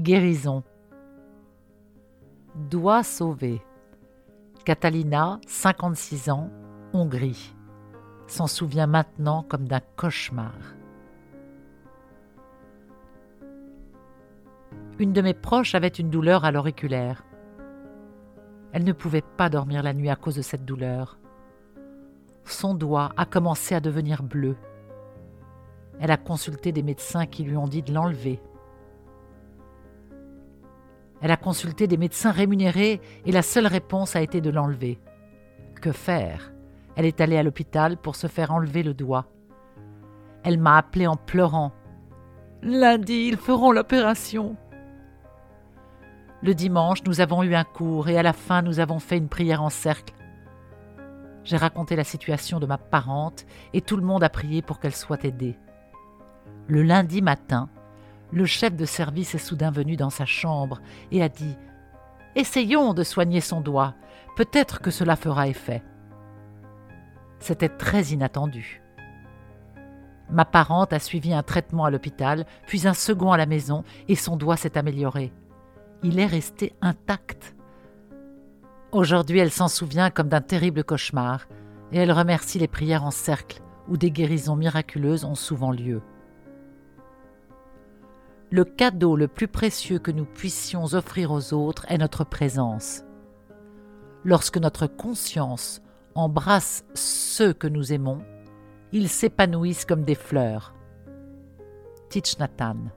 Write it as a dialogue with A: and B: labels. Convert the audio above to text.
A: Guérison. Doigt sauvé. Catalina, 56 ans, Hongrie. S'en souvient maintenant comme d'un cauchemar. Une de mes proches avait une douleur à l'auriculaire. Elle ne pouvait pas dormir la nuit à cause de cette douleur. Son doigt a commencé à devenir bleu. Elle a consulté des médecins qui lui ont dit de l'enlever. Elle a consulté des médecins rémunérés et la seule réponse a été de l'enlever. Que faire ? Elle est allée à l'hôpital pour se faire enlever le doigt. Elle m'a appelée en pleurant. « Lundi, ils feront l'opération !» Le dimanche, nous avons eu un cours et à la fin, nous avons fait une prière en cercle. J'ai raconté la situation de ma parente et tout le monde a prié pour qu'elle soit aidée. Le lundi matin, le chef de service est soudain venu dans sa chambre et a dit « Essayons de soigner son doigt, peut-être que cela fera effet. » C'était très inattendu. Ma parente a suivi un traitement à l'hôpital, puis un second à la maison et son doigt s'est amélioré. Il est resté intact. Aujourd'hui, elle s'en souvient comme d'un terrible cauchemar et elle remercie les prières en cercle où des guérisons miraculeuses ont souvent lieu. Le cadeau le plus précieux que nous puissions offrir aux autres est notre présence. Lorsque notre conscience embrasse ceux que nous aimons, ils s'épanouissent comme des fleurs. Thich Nhat Hanh.